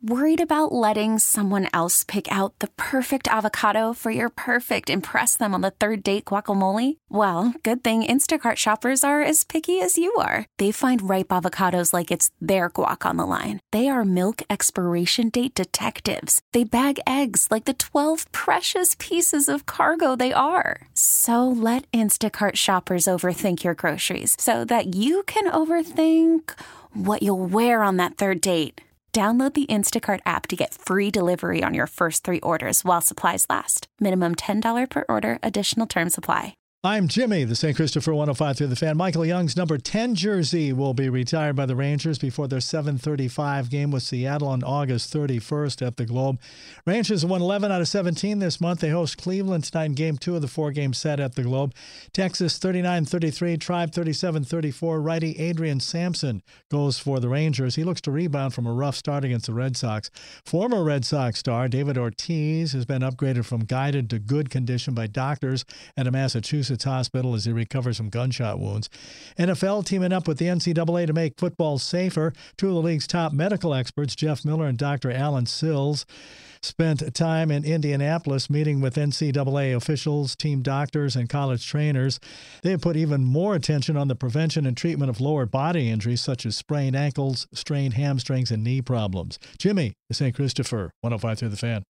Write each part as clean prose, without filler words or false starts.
Worried about letting someone else pick out the perfect avocado for your perfect impress them on the third date guacamole? Well, good thing Instacart shoppers are as picky as you are. They find ripe avocados like it's their guac on the line. They are milk expiration date detectives. They bag eggs like the 12 precious pieces of cargo they are. So let Instacart shoppers overthink your groceries so that you can overthink what you'll wear on that third date. Download the Instacart app to get free delivery on your first 3 orders while supplies last. Minimum $10 per order. Additional terms apply. I'm Jimmy, the St. Christopher 105 through the fan. Michael Young's number 10 jersey will be retired by the Rangers before their 7:35 game with Seattle on August 31st at the Globe. Rangers won 11 out of 17 this month. They host Cleveland tonight in Game 2 of the 4-game set at the Globe. Texas 39-33, Tribe 37-34. Righty Adrian Sampson goes for the Rangers. He looks to rebound from a rough start against the Red Sox. Former Red Sox star David Ortiz has been upgraded from guided to good condition by doctors at a Massachusetts hospital as he recovers from gunshot wounds. NFL teaming up with the NCAA to make football safer. 2 of the league's top medical experts, Jeff Miller and Dr. Alan Sills, spent time in Indianapolis meeting with NCAA officials, team doctors, and college trainers. They have put even more attention on the prevention and treatment of lower body injuries such as sprained ankles, strained hamstrings, and knee problems. Jimmy, the St. Christopher, 105 through the fan.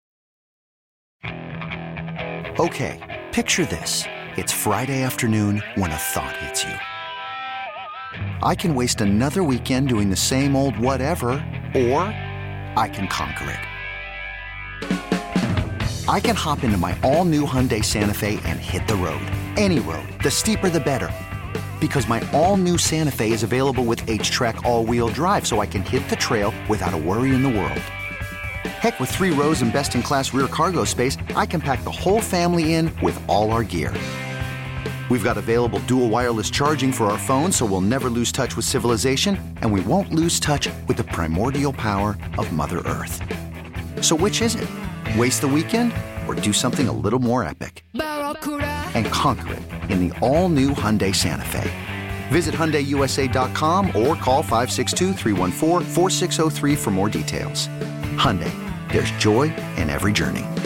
Okay, picture this. It's Friday afternoon when a thought hits you. I can waste another weekend doing the same old whatever, or I can conquer it. I can hop into my all-new Hyundai Santa Fe and hit the road. Any road. The steeper, the better. Because my all-new Santa Fe is available with H-Track all-wheel drive, so I can hit the trail without a worry in the world. Heck, with 3 rows and best-in-class rear cargo space, I can pack the whole family in with all our gear. We've got available dual wireless charging for our phones, so we'll never lose touch with civilization, and we won't lose touch with the primordial power of Mother Earth. So which is it? Waste the weekend or do something a little more epic? And conquer it in the all-new Hyundai Santa Fe. Visit HyundaiUSA.com or call 562-314-4603 for more details. Hyundai, there's joy in every journey.